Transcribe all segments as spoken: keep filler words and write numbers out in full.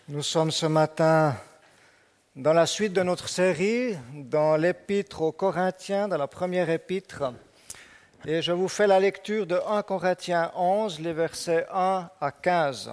Nous sommes ce matin dans la suite de notre série, dans l'épître aux Corinthiens, dans la première épître, et je vous fais la lecture de premier Corinthiens onze, les versets un à quinze.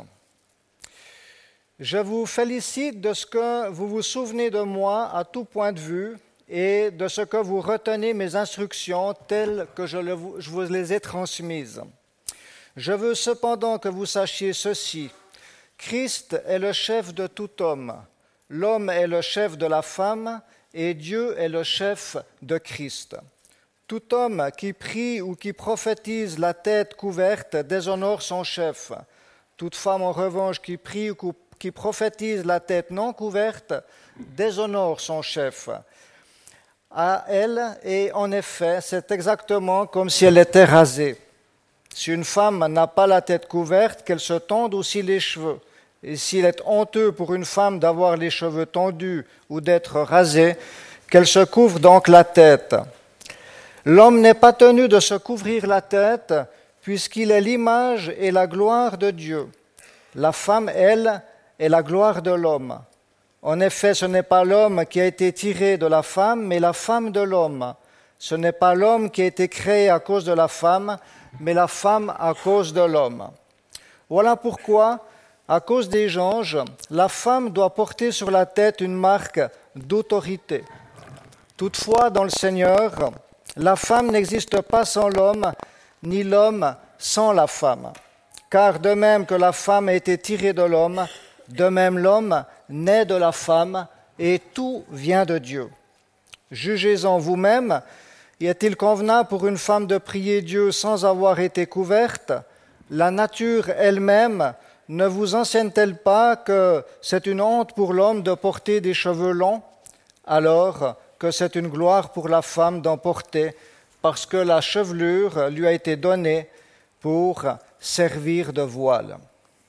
Je vous félicite de ce que vous vous souvenez de moi à tout point de vue et de ce que vous retenez mes instructions telles que je, le, je vous les ai transmises. Je veux cependant que vous sachiez ceci. Christ est le chef de tout homme, l'homme est le chef de la femme et Dieu est le chef de Christ. Tout homme qui prie ou qui prophétise la tête couverte déshonore son chef. Toute femme en revanche qui prie ou qui prophétise la tête non couverte déshonore son chef. À elle, et en effet, c'est exactement comme si elle était rasée. Si une femme n'a pas la tête couverte, qu'elle se tonde aussi les cheveux. Et s'il est honteux pour une femme d'avoir les cheveux tondus ou d'être rasée, qu'elle se couvre donc la tête. L'homme n'est pas tenu de se couvrir la tête, puisqu'il est l'image et la gloire de Dieu. La femme, elle, est la gloire de l'homme. En effet, ce n'est pas l'homme qui a été tiré de la femme, mais la femme de l'homme. Ce n'est pas l'homme qui a été créé à cause de la femme, mais la femme à cause de l'homme. Voilà pourquoi, à cause des anges, la femme doit porter sur la tête une marque d'autorité. Toutefois, dans le Seigneur, la femme n'existe pas sans l'homme, ni l'homme sans la femme. Car de même que la femme a été tirée de l'homme, de même l'homme naît de la femme, et tout vient de Dieu. Jugez-en vous-même. Y est-il convenable pour une femme de prier Dieu sans avoir été couverte? La nature elle-même ne vous enseigne-t-elle pas que c'est une honte pour l'homme de porter des cheveux longs, alors que c'est une gloire pour la femme d'en porter, parce que la chevelure lui a été donnée pour servir de voile.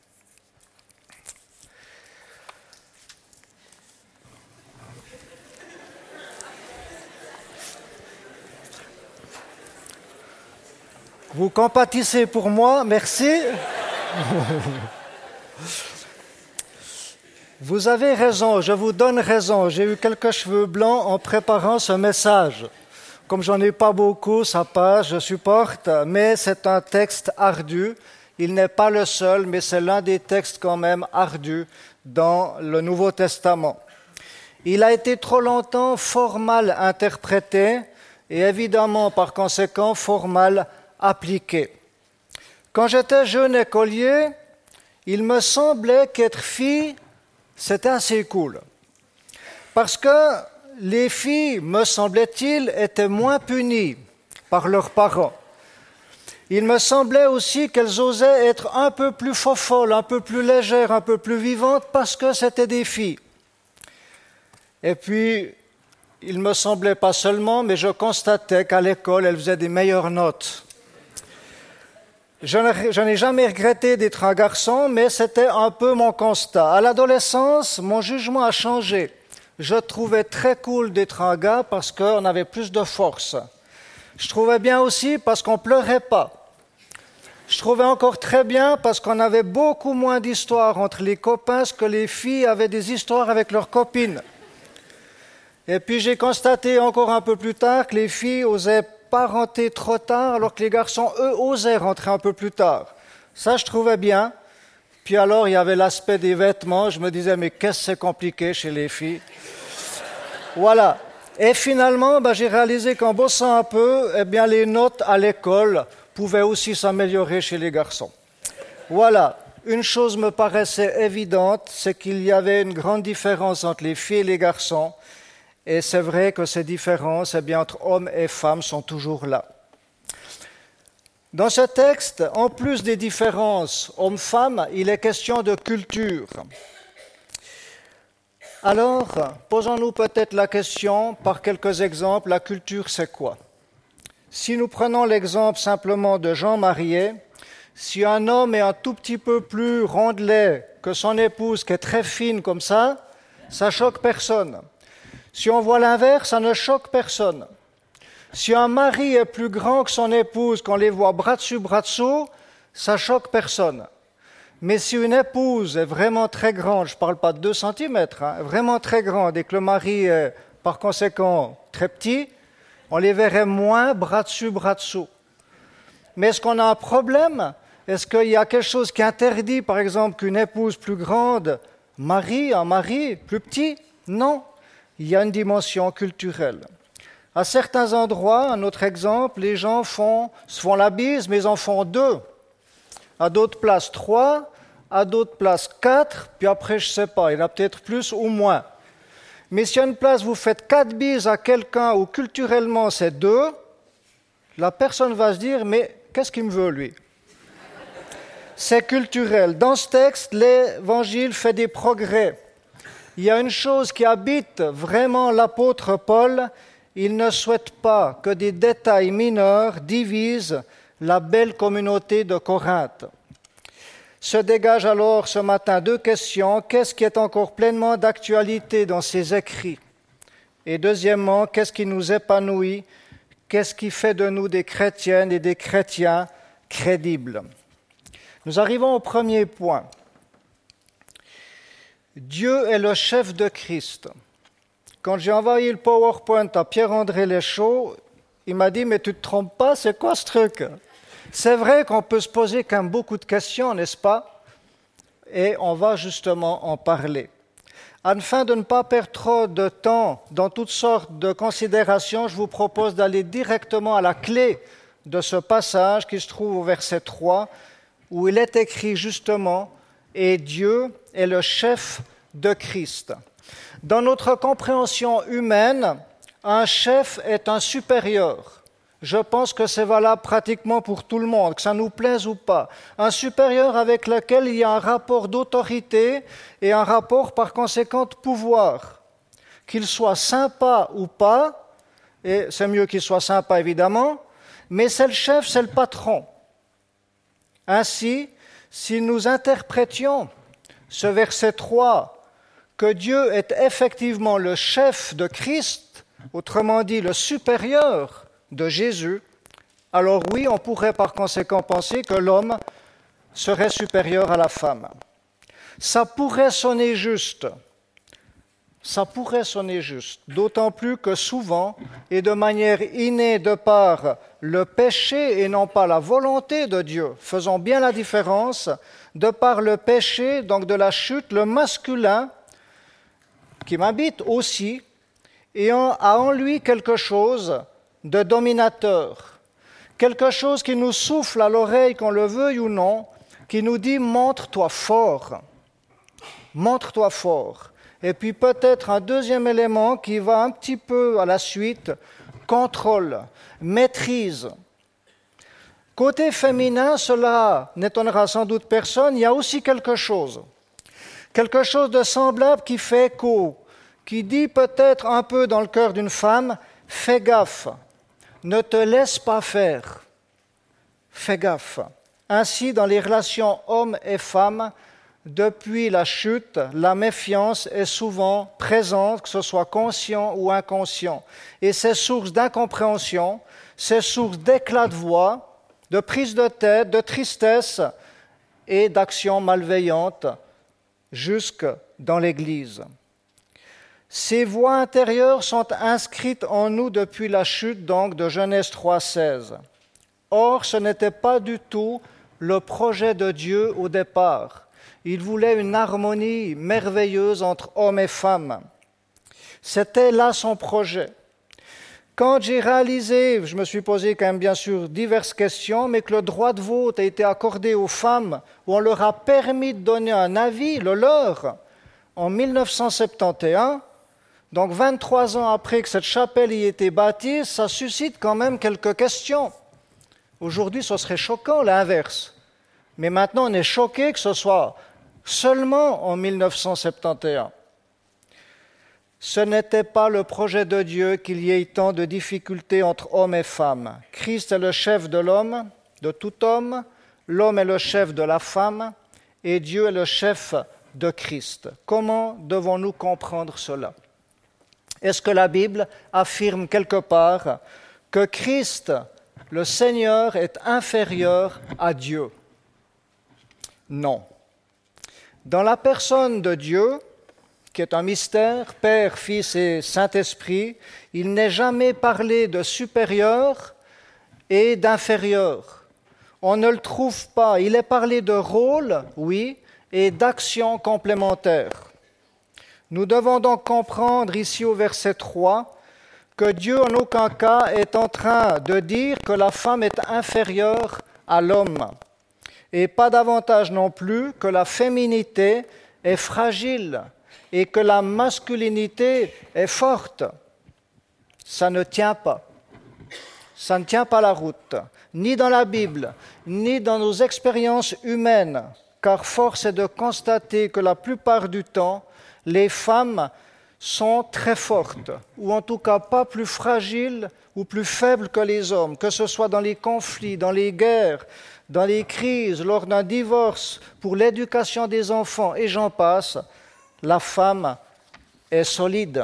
Vous compatissez pour moi, merci. Vous avez raison, je vous donne raison. J'ai eu quelques cheveux blancs en préparant ce message. Comme j'en ai pas beaucoup, ça passe, je supporte, mais c'est un texte ardu. Il n'est pas le seul, mais c'est l'un des textes quand même ardus dans le Nouveau Testament. Il a été trop longtemps fort mal interprété et évidemment, par conséquent, fort mal appliqué. Quand j'étais jeune écolier, il me semblait qu'être fille, c'était assez cool. Parce que les filles, me semblait-il, étaient moins punies par leurs parents. Il me semblait aussi qu'elles osaient être un peu plus fofolles, un peu plus légères, un peu plus vivantes, parce que c'était des filles. Et puis, il me semblait pas seulement, mais je constatais qu'à l'école, elles faisaient des meilleures notes. Je n'ai jamais regretté d'être un garçon, mais c'était un peu mon constat. À l'adolescence, mon jugement a changé. Je trouvais très cool d'être un gars parce qu'on avait plus de force. Je trouvais bien aussi parce qu'on pleurait pas. Je trouvais encore très bien parce qu'on avait beaucoup moins d'histoires entre les copains que les filles avaient des histoires avec leurs copines. Et puis j'ai constaté encore un peu plus tard que les filles osaient pas rentrer trop tard, alors que les garçons, eux, osaient rentrer un peu plus tard. Ça, je trouvais bien. Puis alors, il y avait l'aspect des vêtements. Je me disais, mais qu'est-ce que c'est compliqué chez les filles? Voilà. Et finalement, ben, j'ai réalisé qu'en bossant un peu, eh bien, les notes à l'école pouvaient aussi s'améliorer chez les garçons. Voilà. Une chose me paraissait évidente, c'est qu'il y avait une grande différence entre les filles et les garçons. Et c'est vrai que ces différences, eh bien, entre hommes et femmes sont toujours là. Dans ce texte, en plus des différences hommes-femmes, il est question de culture. Alors, posons-nous peut-être la question, par quelques exemples, la culture, c'est quoi? Si nous prenons l'exemple simplement de gens mariés, si un homme est un tout petit peu plus rondelet que son épouse, qui est très fine comme ça, ça choque personne. Si on voit l'inverse, ça ne choque personne. Si un mari est plus grand que son épouse, qu'on les voit bras dessus, bras dessous, ça choque personne. Mais si une épouse est vraiment très grande, je ne parle pas de deux centimètres, hein, vraiment très grande, et que le mari est par conséquent très petit, on les verrait moins bras dessus, bras dessous. Mais est-ce qu'on a un problème? Est-ce qu'il y a quelque chose qui interdit, par exemple, qu'une épouse plus grande marie un mari plus petit? Non, il y a une dimension culturelle. À certains endroits, un autre exemple, les gens font, se font la bise, mais ils en font deux. À d'autres places, trois. À d'autres places, quatre. Puis après, je ne sais pas, il y en a peut-être plus ou moins. Mais si à une place, vous faites quatre bises à quelqu'un où culturellement c'est deux, la personne va se dire, mais qu'est-ce qu'il me veut, lui? C'est culturel. Dans ce texte, l'Évangile fait des progrès. Il y a une chose qui habite vraiment l'apôtre Paul, il ne souhaite pas que des détails mineurs divisent la belle communauté de Corinthe. Se dégagent alors ce matin deux questions. Qu'est-ce qui est encore pleinement d'actualité dans ces écrits? Et deuxièmement, qu'est-ce qui nous épanouit? Qu'est-ce qui fait de nous des chrétiennes et des chrétiens crédibles? Nous arrivons au premier point. Dieu est le chef de Christ. Quand j'ai envoyé le PowerPoint à Pierre-André Léchaud, il m'a dit « Mais tu ne te trompes pas, c'est quoi ce truc ?» C'est vrai qu'on peut se poser quand même beaucoup de questions, n'est-ce pas? Et on va justement en parler. Afin de ne pas perdre trop de temps dans toutes sortes de considérations, je vous propose d'aller directement à la clé de ce passage qui se trouve au verset trois, où il est écrit justement « Et Dieu est le chef de Christ ». Dans notre compréhension humaine, un chef est un supérieur. Je pense que c'est valable pratiquement pour tout le monde, que ça nous plaise ou pas. Un supérieur avec lequel il y a un rapport d'autorité et un rapport par conséquent de pouvoir. Qu'il soit sympa ou pas, et c'est mieux qu'il soit sympa évidemment, mais c'est le chef, c'est le patron. Ainsi, si nous interprétions ce verset trois, que Dieu est effectivement le chef de Christ, autrement dit le supérieur de Jésus, alors oui, on pourrait par conséquent penser que l'homme serait supérieur à la femme. Ça pourrait sonner juste, ça pourrait sonner juste, d'autant plus que souvent, et de manière innée de par le péché et non pas la volonté de Dieu, faisons bien la différence, de par le péché, donc de la chute, le masculin, qui m'habite aussi, et a en lui quelque chose de dominateur, quelque chose qui nous souffle à l'oreille, qu'on le veuille ou non, qui nous dit « montre-toi fort, montre-toi fort ». Et puis peut-être un deuxième élément qui va un petit peu à la suite, contrôle, maîtrise. Côté féminin, cela n'étonnera sans doute personne, il y a aussi quelque chose. Quelque chose de semblable qui fait écho, qui dit peut-être un peu dans le cœur d'une femme, « fais gaffe, ne te laisse pas faire, fais gaffe ». Ainsi, dans les relations hommes et femmes, depuis la chute, la méfiance est souvent présente, que ce soit conscient ou inconscient. Et c'est source d'incompréhension, c'est source d'éclat de voix, de prise de tête, de tristesse et d'actions malveillantes jusque dans l'Église. Ces voix intérieures sont inscrites en nous depuis la chute donc de Genèse trois seize. Or, ce n'était pas du tout le projet de Dieu au départ. Il voulait une harmonie merveilleuse entre hommes et femmes. C'était là son projet. Quand j'ai réalisé, je me suis posé quand même bien sûr diverses questions, mais que le droit de vote a été accordé aux femmes, où on leur a permis de donner un avis, le leur, en mille neuf cent soixante et onze, donc vingt-trois ans après que cette chapelle y ait été bâtie, ça suscite quand même quelques questions. Aujourd'hui, ce serait choquant l'inverse. Mais maintenant, on est choqué que ce soit seulement en mille neuf cent soixante et onze. Ce n'était pas le projet de Dieu qu'il y ait tant de difficultés entre hommes et femmes. Christ est le chef de l'homme, de tout homme, l'homme est le chef de la femme, et Dieu est le chef de Christ. Comment devons-nous comprendre cela? Est-ce que la Bible affirme quelque part que Christ, le Seigneur, est inférieur à Dieu? Non. Dans la personne de Dieu, qui est un mystère, Père, Fils et Saint-Esprit, il n'est jamais parlé de supérieur et d'inférieur. On ne le trouve pas. Il est parlé de rôle, oui, et d'action complémentaire. Nous devons donc comprendre ici au verset trois que Dieu en aucun cas est en train de dire que la femme est inférieure à l'homme, et pas davantage non plus que la féminité est fragile et que la masculinité est forte. Ça ne tient pas. Ça ne tient pas la route, ni dans la Bible, ni dans nos expériences humaines, car force est de constater que la plupart du temps, les femmes sont très fortes, ou en tout cas pas plus fragiles ou plus faibles que les hommes, que ce soit dans les conflits, dans les guerres, dans les crises, lors d'un divorce, pour l'éducation des enfants, et j'en passe, la femme est solide.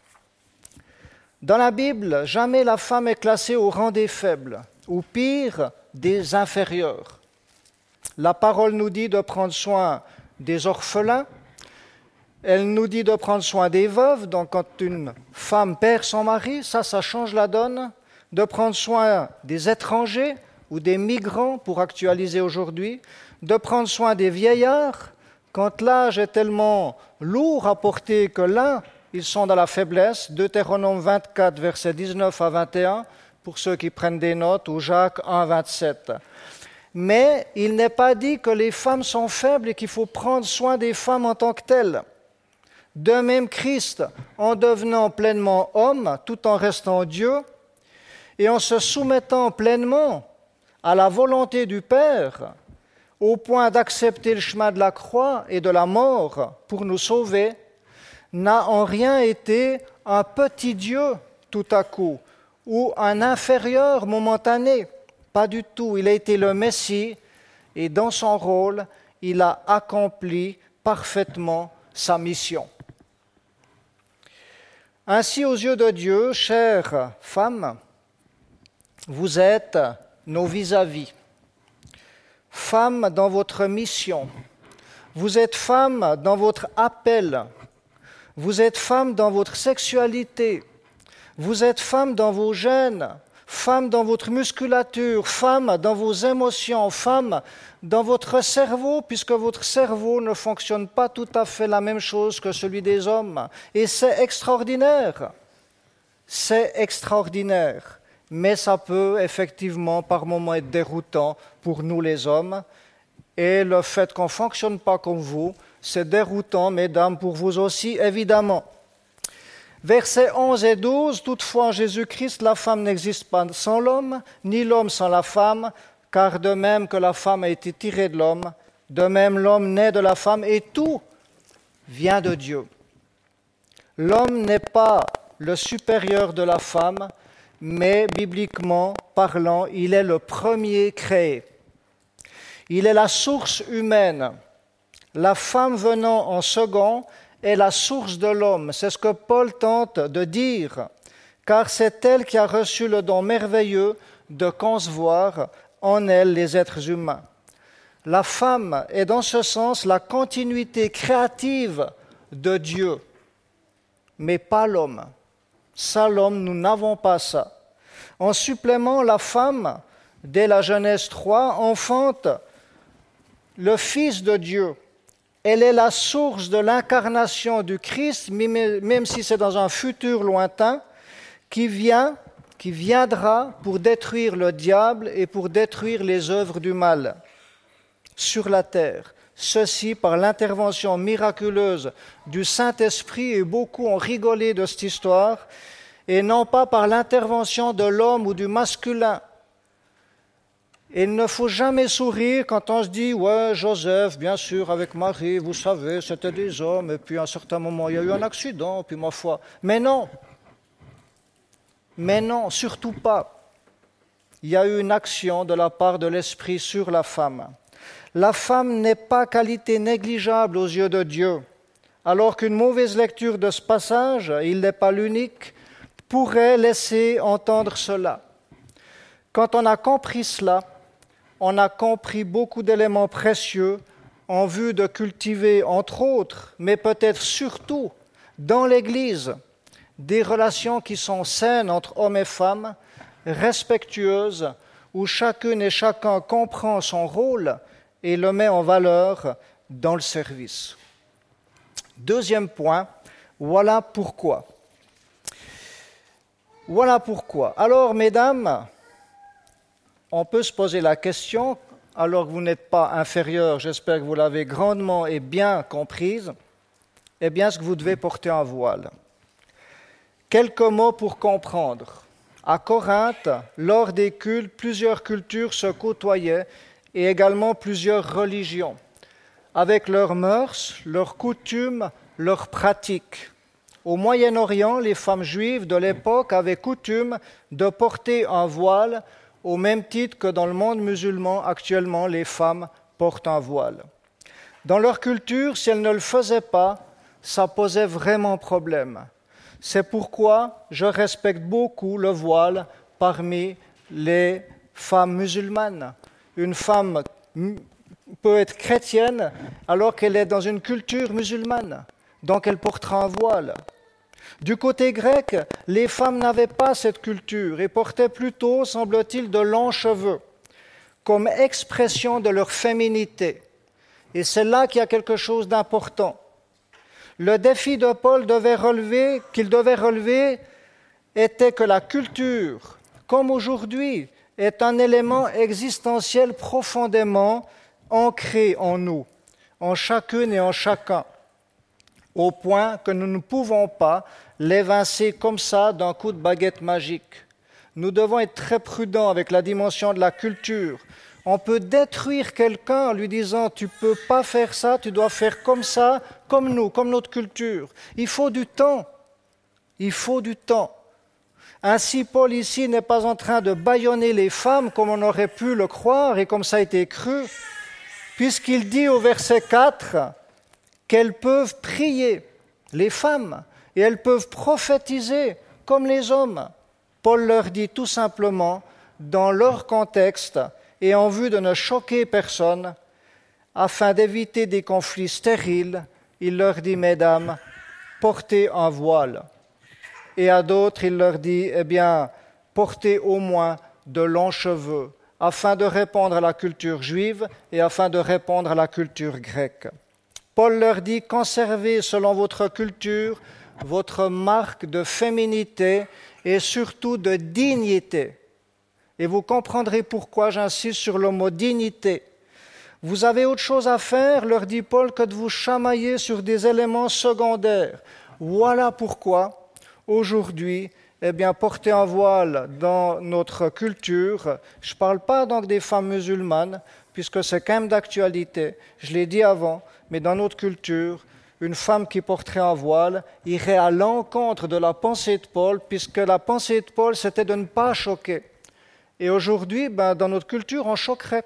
Dans la Bible, jamais la femme est classée au rang des faibles, ou pire, des inférieurs. La parole nous dit de prendre soin des orphelins. Elle nous dit de prendre soin des veuves, donc quand une femme perd son mari, ça, ça change la donne. De prendre soin des étrangers ou des migrants, pour actualiser aujourd'hui. De prendre soin des vieillards, quand l'âge est tellement lourd à porter que là, ils sont dans la faiblesse. Deutéronome vingt-quatre, versets dix-neuf à vingt et un, pour ceux qui prennent des notes, ou Jacques un, vingt-sept. Mais il n'est pas dit que les femmes sont faibles et qu'il faut prendre soin des femmes en tant que telles. De même, Christ, en devenant pleinement homme, tout en restant Dieu, et en se soumettant pleinement à la volonté du Père, au point d'accepter le chemin de la croix et de la mort pour nous sauver, n'a en rien été un petit Dieu tout à coup, ou un inférieur momentané. Pas du tout. Il a été le Messie, et dans son rôle, il a accompli parfaitement sa mission. Ainsi, aux yeux de Dieu, chères femmes, vous êtes nos vis-à-vis. Femmes dans votre mission. Vous êtes femmes dans votre appel. Vous êtes femmes dans votre sexualité. Vous êtes femmes dans vos gènes. Femmes dans votre musculature. Femmes dans vos émotions. Femmes dans votre cerveau, puisque votre cerveau ne fonctionne pas tout à fait la même chose que celui des hommes. Et c'est extraordinaire. C'est extraordinaire. Mais ça peut effectivement par moments être déroutant pour nous les hommes. Et le fait qu'on ne fonctionne pas comme vous, c'est déroutant, mesdames, pour vous aussi, évidemment. Versets onze et douze, toutefois en Jésus-Christ, la femme n'existe pas sans l'homme, ni l'homme sans la femme, car de même que la femme a été tirée de l'homme, de même l'homme naît de la femme, et tout vient de Dieu. L'homme n'est pas le supérieur de la femme, mais bibliquement parlant, il est le premier créé. Il est la source humaine. La femme venant en second est la source de l'homme. C'est ce que Paul tente de dire, car c'est elle qui a reçu le don merveilleux de concevoir en elle les êtres humains. La femme est dans ce sens la continuité créative de Dieu, mais pas l'homme. Ça, l'homme, nous n'avons pas ça. En supplément, la femme, dès la Genèse trois, enfante le Fils de Dieu. Elle est la source de l'incarnation du Christ, même si c'est dans un futur lointain, qui vient, qui viendra pour détruire le diable et pour détruire les œuvres du mal sur la terre. Ceci par l'intervention miraculeuse du Saint-Esprit, et beaucoup ont rigolé de cette histoire, et non pas par l'intervention de l'homme ou du masculin. Et il ne faut jamais sourire quand on se dit « Ouais, Joseph, bien sûr, avec Marie, vous savez, c'était des hommes, et puis à un certain moment, il y a eu un accident, puis ma foi. » Mais non, mais non, surtout pas. Il y a eu une action de la part de l'Esprit sur la femme. La femme n'est pas qualité négligeable aux yeux de Dieu, alors qu'une mauvaise lecture de ce passage, il n'est pas l'unique, pourrait laisser entendre cela. Quand on a compris cela, on a compris beaucoup d'éléments précieux en vue de cultiver, entre autres, mais peut-être surtout dans l'Église, des relations qui sont saines entre hommes et femmes, respectueuses, où chacune et chacun comprend son rôle et le met en valeur dans le service. Deuxième point, voilà pourquoi. Voilà pourquoi. Alors, mesdames, on peut se poser la question, alors que vous n'êtes pas inférieures, j'espère que vous l'avez grandement et bien comprise, eh bien, est-ce que vous devez porter un voile? Quelques mots pour comprendre. À Corinthe, lors des cultes, plusieurs cultures se côtoyaient et également plusieurs religions, avec leurs mœurs, leurs coutumes, leurs pratiques. Au Moyen-Orient, les femmes juives de l'époque avaient coutume de porter un voile au même titre que dans le monde musulman, actuellement, les femmes portent un voile. Dans leur culture, si elles ne le faisaient pas, ça posait vraiment problème. C'est pourquoi je respecte beaucoup le voile parmi les femmes musulmanes. Une femme peut être chrétienne alors qu'elle est dans une culture musulmane, donc elle portera un voile. Du côté grec, les femmes n'avaient pas cette culture et portaient plutôt, semble-t-il, de longs cheveux, comme expression de leur féminité. Et c'est là qu'il y a quelque chose d'important. Le défi de Paul devait relever, qu'il devait relever était que la culture, comme aujourd'hui, est un élément existentiel profondément ancré en nous, en chacune et en chacun, au point que nous ne pouvons pas l'évincer comme ça d'un coup de baguette magique. Nous devons être très prudents avec la dimension de la culture. On peut détruire quelqu'un en lui disant « tu ne peux pas faire ça, tu dois faire comme ça, comme nous, comme notre culture ». Il faut du temps. Il faut du temps. Ainsi, Paul ici n'est pas en train de bâillonner les femmes comme on aurait pu le croire et comme ça a été cru, puisqu'il dit au verset quatre qu'elles peuvent prier, les femmes, et elles peuvent prophétiser comme les hommes. Paul leur dit tout simplement, dans leur contexte, et en vue de ne choquer personne, afin d'éviter des conflits stériles, il leur dit, mesdames, portez un voile. Et à d'autres, il leur dit, eh bien, portez au moins de longs cheveux, afin de répondre à la culture juive et afin de répondre à la culture grecque. Paul leur dit, conservez selon votre culture votre marque de féminité et surtout de dignité. Et vous comprendrez pourquoi j'insiste sur le mot dignité. Vous avez autre chose à faire, leur dit Paul, que de vous chamailler sur des éléments secondaires. Voilà pourquoi, aujourd'hui, eh bien, porter un voile dans notre culture, je ne parle pas donc des femmes musulmanes, puisque c'est quand même d'actualité, je l'ai dit avant, mais dans notre culture, une femme qui porterait un voile irait à l'encontre de la pensée de Paul, puisque la pensée de Paul, c'était de ne pas choquer. Et aujourd'hui, ben, dans notre culture, on choquerait.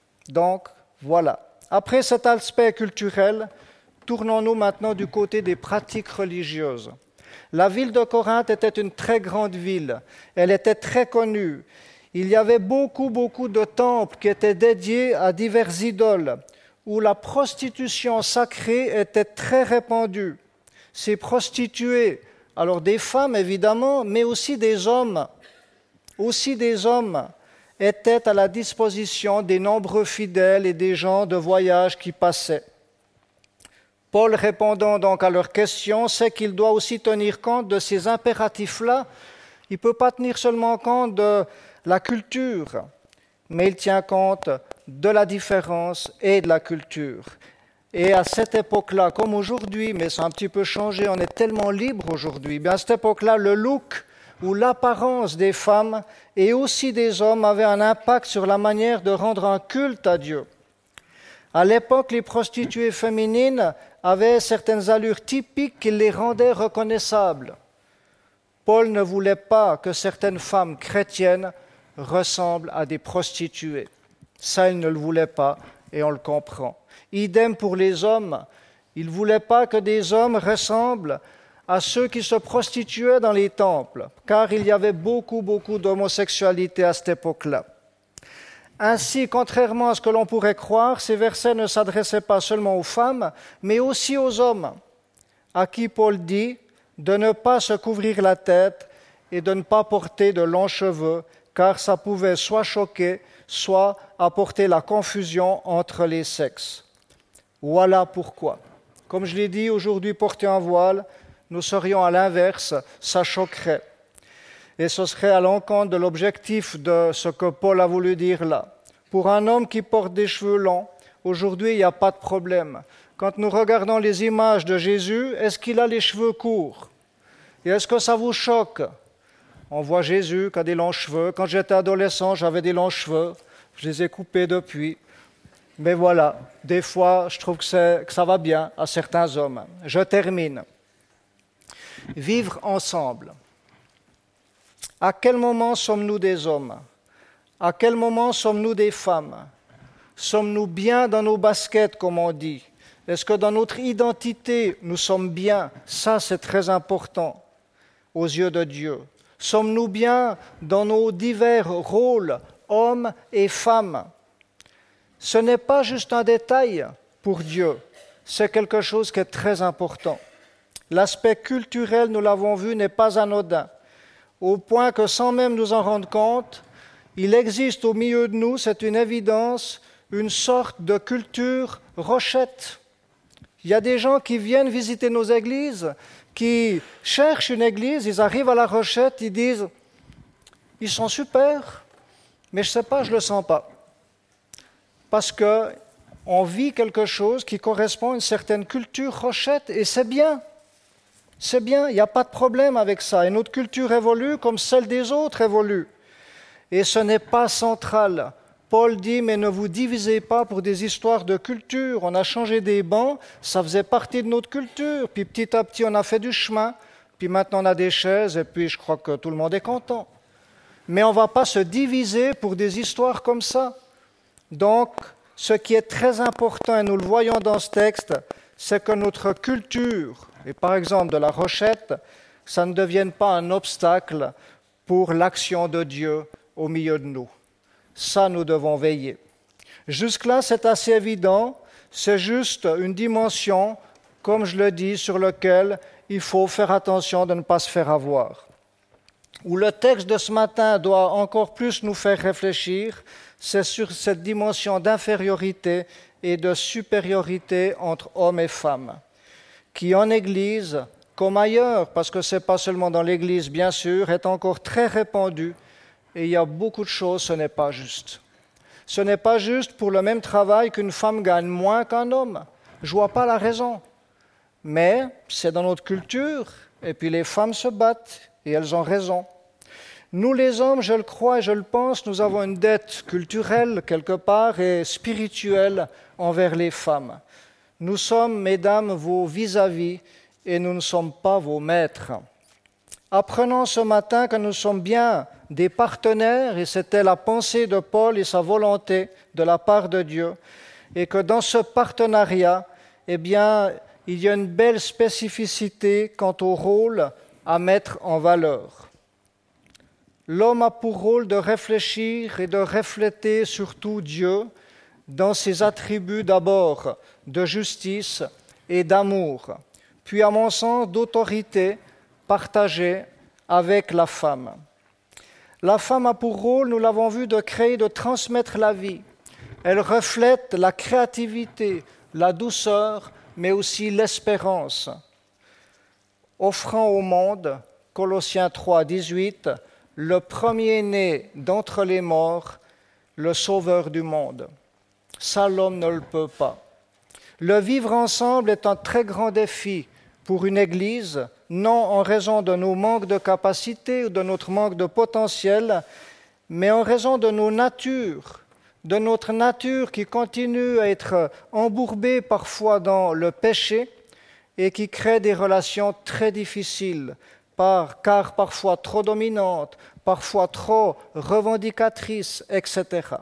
Donc, voilà. Après cet aspect culturel, tournons-nous maintenant du côté des pratiques religieuses. La ville de Corinthe était une très grande ville. Elle était très connue. Il y avait beaucoup, beaucoup de temples qui étaient dédiés à diverses idoles, où la prostitution sacrée était très répandue. Ces prostituées, alors des femmes évidemment, mais aussi des hommes, aussi des hommes étaient à la disposition des nombreux fidèles et des gens de voyage qui passaient. Paul, répondant donc à leurs questions, sait qu'il doit aussi tenir compte de ces impératifs-là. Il ne peut pas tenir seulement compte de la culture, mais il tient compte de la différence et de la culture. Et à cette époque-là, comme aujourd'hui, mais ça a un petit peu changé, on est tellement libre aujourd'hui, bien à cette époque-là, le look ou l'apparence des femmes et aussi des hommes avait un impact sur la manière de rendre un culte à Dieu. À l'époque, les prostituées féminines avaient certaines allures typiques qui les rendaient reconnaissables. Paul ne voulait pas que certaines femmes chrétiennes ressemblent à des prostituées. Ça, il ne le voulait pas et on le comprend. Idem pour les hommes. Il ne voulait pas que des hommes ressemblent à ceux qui se prostituaient dans les temples, car il y avait beaucoup, beaucoup d'homosexualité à cette époque-là. Ainsi, contrairement à ce que l'on pourrait croire, ces versets ne s'adressaient pas seulement aux femmes, mais aussi aux hommes, à qui Paul dit de ne pas se couvrir la tête et de ne pas porter de longs cheveux, car ça pouvait soit choquer, soit apporter la confusion entre les sexes. Voilà pourquoi. Comme je l'ai dit, aujourd'hui, porter un voile, nous serions à l'inverse, ça choquerait. Et ce serait à l'encontre de l'objectif de ce que Paul a voulu dire là. Pour un homme qui porte des cheveux longs, aujourd'hui, il n'y a pas de problème. Quand nous regardons les images de Jésus, est-ce qu'il a les cheveux courts? Et est-ce que ça vous choque? On voit Jésus qui a des longs cheveux. Quand j'étais adolescent, j'avais des longs cheveux. Je les ai coupés depuis. Mais voilà, des fois, je trouve que, c'est, que ça va bien à certains hommes. Je termine. Vivre ensemble. À quel moment sommes-nous des hommes? À quel moment sommes-nous des femmes? Sommes-nous bien dans nos baskets, comme on dit? Est-ce que dans notre identité, nous sommes bien? Ça, c'est très important aux yeux de Dieu. Sommes-nous bien dans nos divers rôles, hommes et femmes? Ce n'est pas juste un détail pour Dieu, c'est quelque chose qui est très important. L'aspect culturel, nous l'avons vu, n'est pas anodin, au point que sans même nous en rendre compte, il existe au milieu de nous, c'est une évidence, une sorte de culture rochette. Il y a des gens qui viennent visiter nos églises, qui cherchent une église, ils arrivent à la Rochette, ils disent « ils sont super, mais je ne sais pas, je ne le sens pas ». Parce qu'on vit quelque chose qui correspond à une certaine culture Rochette, et c'est bien. C'est bien, il n'y a pas de problème avec ça. Et notre culture évolue comme celle des autres évolue. Et ce n'est pas central. Paul dit, mais ne vous divisez pas pour des histoires de culture. On a changé des bancs, ça faisait partie de notre culture. Puis petit à petit, on a fait du chemin. Puis maintenant, on a des chaises, et puis je crois que tout le monde est content. Mais on ne va pas se diviser pour des histoires comme ça. Donc, ce qui est très important, et nous le voyons dans ce texte, c'est que notre culture, et par exemple de la Rochette, ça ne devienne pas un obstacle pour l'action de Dieu au milieu de nous. Ça, nous devons veiller. Jusque-là, c'est assez évident, c'est juste une dimension, comme je le dis, sur laquelle il faut faire attention de ne pas se faire avoir. Où le texte de ce matin doit encore plus nous faire réfléchir, c'est sur cette dimension d'infériorité et de supériorité entre hommes et femmes, qui en Église, comme ailleurs, parce que ce n'est pas seulement dans l'Église, bien sûr, est encore très répandue. Et il y a beaucoup de choses, ce n'est pas juste. Ce n'est pas juste pour le même travail qu'une femme gagne moins qu'un homme. Je ne vois pas la raison. Mais c'est dans notre culture, et puis les femmes se battent, et elles ont raison. Nous les hommes, je le crois et je le pense, nous avons une dette culturelle quelque part et spirituelle envers les femmes. Nous sommes, mesdames, vos vis-à-vis, et nous ne sommes pas vos maîtres. Apprenons ce matin que nous sommes bien des partenaires, et c'était la pensée de Paul et sa volonté de la part de Dieu, et que dans ce partenariat, eh bien, il y a une belle spécificité quant au rôle à mettre en valeur. L'homme a pour rôle de réfléchir et de refléter surtout Dieu dans ses attributs d'abord de justice et d'amour, puis à mon sens d'autorité partagée avec la femme. La femme a pour rôle, nous l'avons vu, de créer, de transmettre la vie. Elle reflète la créativité, la douceur, mais aussi l'espérance. Offrant au monde, Colossiens trois, dix-huit, le premier-né d'entre les morts, le sauveur du monde. Ça, l'homme ne le peut pas. Le vivre ensemble est un très grand défi pour une Église, non en raison de nos manques de capacité ou de notre manque de potentiel, mais en raison de nos natures, de notre nature qui continue à être embourbée parfois dans le péché et qui crée des relations très difficiles, par, car parfois trop dominantes, parfois trop revendicatrices, et cetera.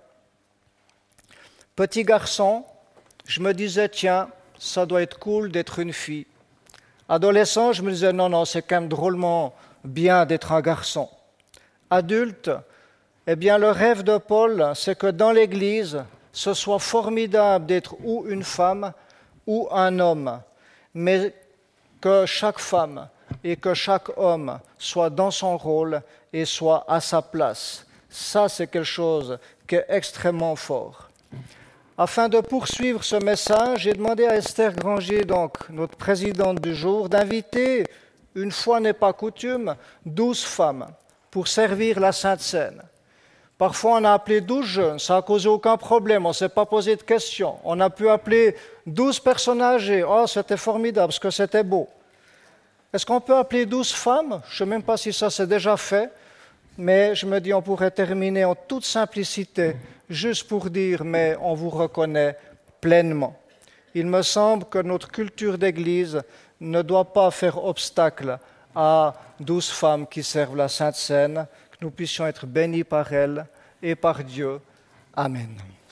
Petit garçon, je me disais, tiens, ça doit être cool d'être une fille. Adolescent, je me disais, non, non, c'est quand même drôlement bien d'être un garçon. Adulte, Eh bien, le rêve de Paul, c'est que dans l'Église, ce soit formidable d'être ou une femme ou un homme, mais que chaque femme et que chaque homme soit dans son rôle et soit à sa place. Ça, c'est quelque chose qui est extrêmement fort. Afin de poursuivre ce message, j'ai demandé à Esther Granger, donc notre présidente du jour, d'inviter, une fois n'est pas coutume, douze femmes pour servir la Sainte Seine. Parfois, on a appelé douze jeunes, ça n'a causé aucun problème, on ne s'est pas posé de questions. On a pu appeler douze personnes âgées, oh, c'était formidable, parce que c'était beau. Est-ce qu'on peut appeler douze femmes? Je ne sais même pas si ça s'est déjà fait, mais je me dis on pourrait terminer en toute simplicité, juste pour dire, mais on vous reconnaît pleinement. Il me semble que notre culture d'Église ne doit pas faire obstacle à douze femmes qui servent la Sainte Seine, que nous puissions être bénis par elles et par Dieu. Amen.